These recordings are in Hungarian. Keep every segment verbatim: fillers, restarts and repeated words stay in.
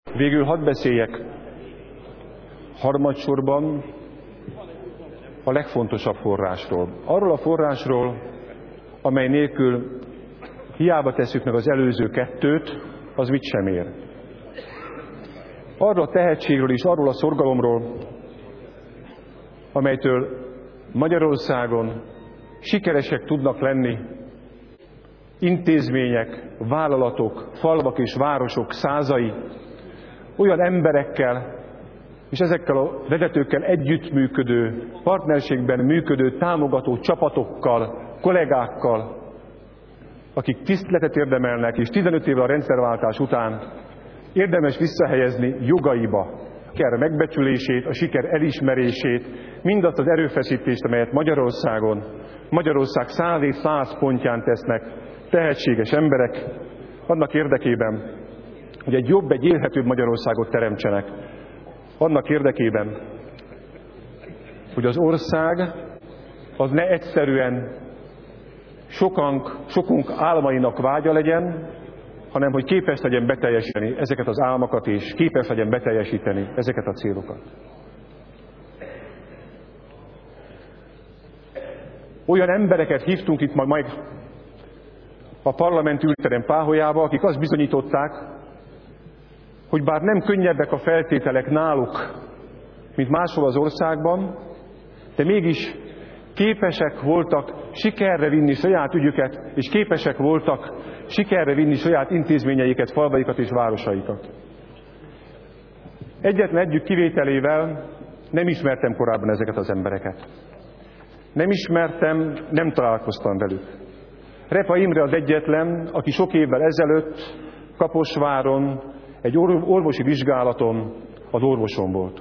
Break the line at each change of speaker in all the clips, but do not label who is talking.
Végül hadd beszéljek harmadsorban a legfontosabb forrásról. Arról a forrásról, amely nélkül hiába tesszük meg az előző kettőt, az mit sem ér. Arról a tehetségről és arról a szorgalomról, amelytől Magyarországon sikeresek tudnak lenni intézmények, vállalatok, falvak és városok százai, olyan emberekkel és ezekkel a vezetőkkel együttműködő, partnerségben működő, támogató csapatokkal, kollégákkal, akik tiszteletet érdemelnek, és tizenöt évvel a rendszerváltás után érdemes visszahelyezni jogaiba a siker megbecsülését, a siker elismerését, mindazt az erőfeszítést, amelyet Magyarországon, Magyarország száz és száz pontján tesznek tehetséges emberek, annak érdekében, hogy egy jobb, egy élhetőbb Magyarországot teremtsenek. Annak érdekében, hogy az ország az ne egyszerűen sokunk, sokunk álmainak vágya legyen, hanem hogy képes legyen beteljesíteni ezeket az álmokat, és képes legyen beteljesíteni ezeket a célokat. Olyan embereket hívtunk itt majd, majd a parlament ülterem páholyába, akik azt bizonyították, hogy bár nem könnyebbek a feltételek náluk, mint máshol az országban, de mégis képesek voltak sikerre vinni saját ügyüket, és képesek voltak sikerre vinni saját intézményeiket, falvaikat és városaikat. Egyetlen együk kivételével nem ismertem korábban ezeket az embereket. Nem ismertem, nem találkoztam velük. Repa Imre az egyetlen, aki sok évvel ezelőtt Kaposváron egy orvosi vizsgálaton az orvosom volt.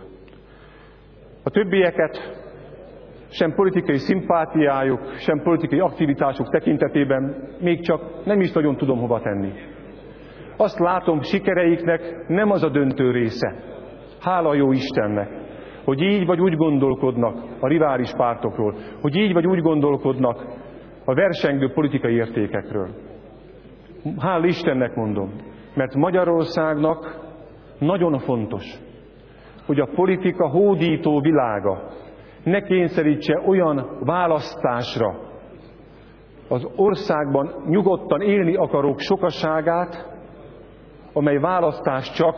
A többieket sem politikai szimpátiájuk, sem politikai aktivitásuk tekintetében még csak nem is nagyon tudom hova tenni. Azt látom, sikereiknek nem az a döntő része. Hála jó Istennek, hogy így vagy úgy gondolkodnak a rivális pártokról, hogy így vagy úgy gondolkodnak a versengő politikai értékekről. Hála Istennek mondom, mert Magyarországnak nagyon fontos, hogy a politika hódító világa ne kényszerítse olyan választásra az országban nyugodtan élni akarók sokaságát, amely választás csak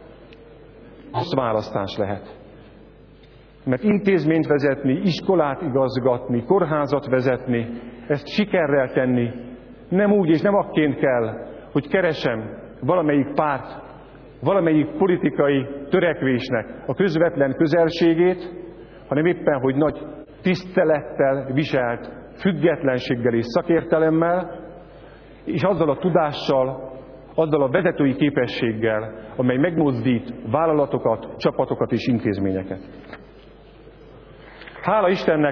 az választás lehet. Mert intézményt vezetni, iskolát igazgatni, kórházat vezetni, ezt sikerrel tenni nem úgy és nem akként kell, hogy keresem valamelyik párt, valamelyik politikai törekvésnek a közvetlen közelségét, hanem éppen, hogy nagy tisztelettel viselt, függetlenséggel és szakértelemmel, és azzal a tudással, azzal a vezetői képességgel, amely megmozdít vállalatokat, csapatokat és intézményeket. Hála Istennek!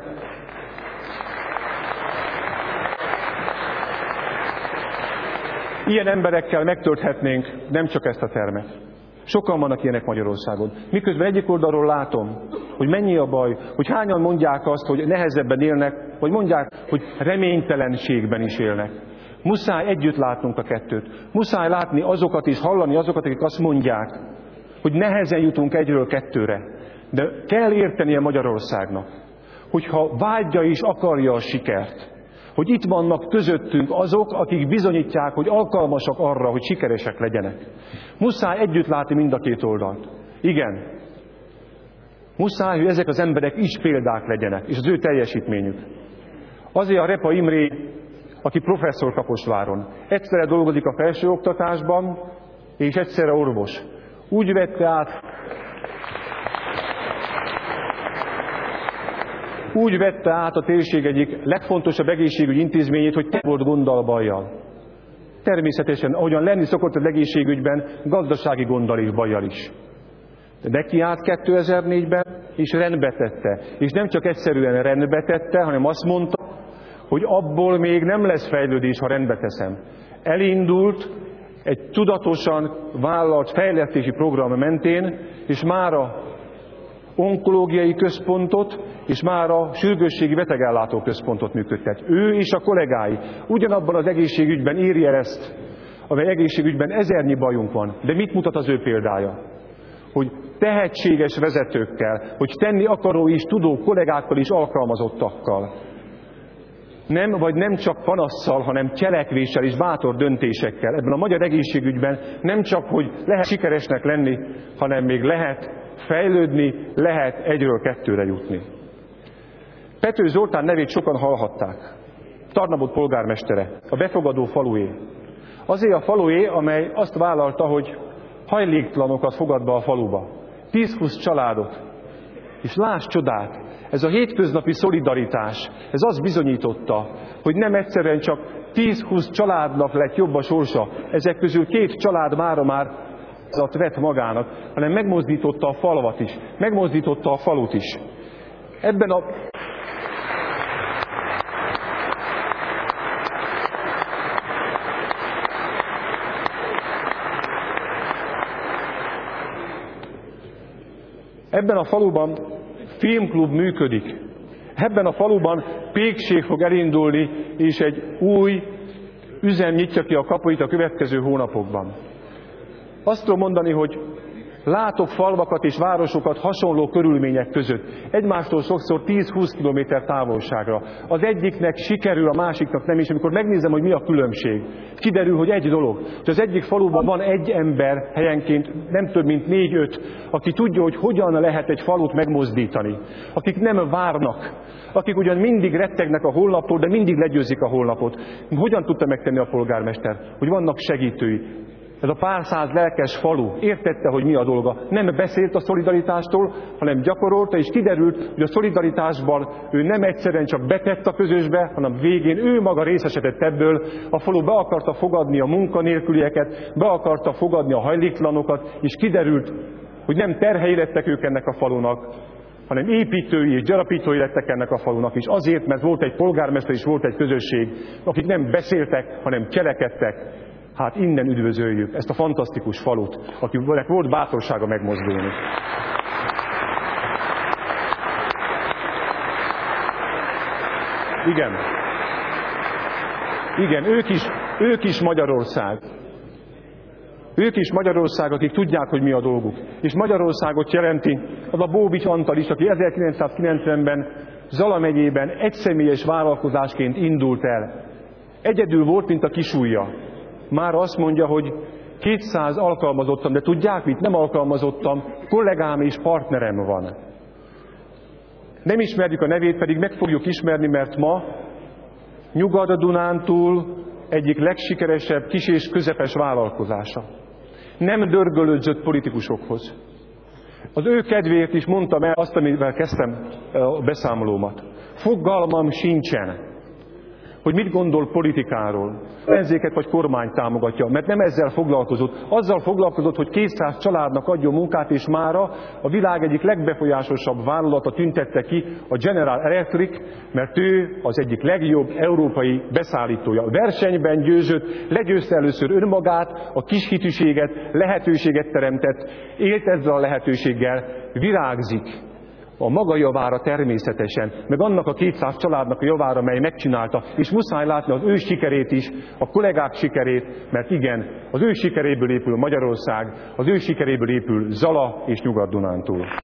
Ilyen emberekkel megtölthetnénk nem csak ezt a termet. Sokan vannak ilyenek Magyarországon. Miközben egyik oldalról látom, hogy mennyi a baj, hogy hányan mondják azt, hogy nehezebben élnek, vagy mondják, hogy reménytelenségben is élnek. Muszáj együtt látnunk a kettőt. Muszáj látni azokat és hallani azokat, akik azt mondják, hogy nehezen jutunk egyről kettőre. De kell értenie Magyarországnak, hogyha vágyja és akarja a sikert, hogy itt vannak közöttünk azok, akik bizonyítják, hogy alkalmasak arra, hogy sikeresek legyenek. Muszáj együtt látni mind a két oldalt. Igen. Muszáj, hogy ezek az emberek is példák legyenek, és az ő teljesítményük. Azért a Repa Imre, aki professzor Kaposváron, egyszerre dolgozik a felsőoktatásban, és egyszerre orvos. Úgy vette át, úgy vette át a térség egyik legfontosabb egészségügyi intézményét, hogy te volt gonddal, bajjal. Természetesen, ahogyan lenni szokott az egészségügyben, gazdasági gonddal és bajjal is. De neki állt kétezer-négyben, és rendbe tette. És nem csak egyszerűen rendbe tette, hanem azt mondta, hogy abból még nem lesz fejlődés, ha rendbe teszem. Elindult egy tudatosan vállalt fejlesztési program mentén, és mára onkológiai központot, és már a sürgősségi betegellátó központot működtet. Ő és a kollégái ugyanabban az egészségügyben írja ezt amely egészségügyben ezernyi bajunk van. De mit mutat az ő példája? Hogy tehetséges vezetőkkel, hogy tenni akaró és tudó kollégákkal és alkalmazottakkal. Nem, vagy nem csak panasszal, hanem cselekvéssel és bátor döntésekkel. Ebben a magyar egészségügyben nem csak, hogy lehet sikeresnek lenni, hanem még lehet fejlődni, lehet egyről kettőre jutni. Pető Zoltán nevét sokan hallhatták. Tarnabot polgármestere, a befogadó falué. Azért a falué, amely azt vállalta, hogy hajléktalanokat fogad be a faluba. tíz-húsz családot. És láss csodát, ez a hétköznapi szolidaritás, ez azt bizonyította, hogy nem egyszerűen csak tíz-húsz családnak lett jobb a sorsa, ezek közül két család mára már vett magának, hanem megmozdította a falvat is, megmozdította a falut is. Ebben a... Ebben a faluban filmklub működik. Ebben a faluban pékség fog elindulni, és egy új üzem nyitja ki a kapuit a következő hónapokban. Azt tudom mondani, hogy látok falvakat és városokat hasonló körülmények között. Egymástól sokszor tíz-húsz kilométer távolságra. Az egyiknek sikerül, a másiknak nem, és amikor megnézem, hogy mi a különbség, kiderül, hogy egy dolog, hogy az egyik faluban van egy ember, helyenként nem több, mint négy-öt, aki tudja, hogy hogyan lehet egy falut megmozdítani. Akik nem várnak, akik ugyan mindig rettegnek a holnaptól, de mindig legyőzik a holnapot. Hogyan tudta megtenni a polgármester? Hogy vannak segítői. Ez a pár száz lelkes falu értette, hogy mi a dolga. Nem beszélt a szolidaritástól, hanem gyakorolta, és kiderült, hogy a szolidaritásban ő nem egyszerűen csak betett a közösbe, hanem végén ő maga részesedett ebből. A falu be akarta fogadni a munkanélkülieket, be akarta fogadni a hajléktalanokat, és kiderült, hogy nem terhei lettek ők ennek a falunak, hanem építői és gyarapítói lettek ennek a falunak is. Azért, mert volt egy polgármester és volt egy közösség, akik nem beszéltek, hanem cselekedtek. Hát innen üdvözöljük ezt a fantasztikus falut, akinek volt bátorsága megmozdulni. Igen. Igen, ők is, ők is Magyarország. Ők is Magyarország, akik tudják, hogy mi a dolguk. És Magyarországot jelenti az a Bóbics Antal is, aki ezerkilencszázkilencvenben Zala megyében egyszemélyes vállalkozásként indult el. Egyedül volt, mint a kisujja. Már azt mondja, hogy kétszáz alkalmazottam, de tudják mit? Nem alkalmazottam, kollégám és partnerem van. Nem ismerjük a nevét, pedig meg fogjuk ismerni, mert ma Nyugat-Dunántúl egyik legsikeresebb kis és közepes vállalkozása. Nem dörgölődzött politikusokhoz. Az ő kedvéért is mondtam el azt, amivel kezdtem a beszámolómat. Fogalmam sincsen, hogy mit gondol politikáról, ellenzéket vagy kormány támogatja, mert nem ezzel foglalkozott. Azzal foglalkozott, hogy kétszáz családnak adjon munkát, és mára a világ egyik legbefolyásosabb vállalata tüntette ki, a General Electric, mert ő az egyik legjobb európai beszállítója. A versenyben győzött, legyőzte először önmagát, a kis hitűséget, lehetőséget teremtett, élt ezzel a lehetőséggel, virágzik. A maga javára természetesen, meg annak a kétszáz családnak a javára, mely megcsinálta, és muszáj látni az ő sikerét is, a kollégák sikerét, mert igen, az ő sikeréből épül Magyarország, az ő sikeréből épül Zala és Nyugat-Dunántúl.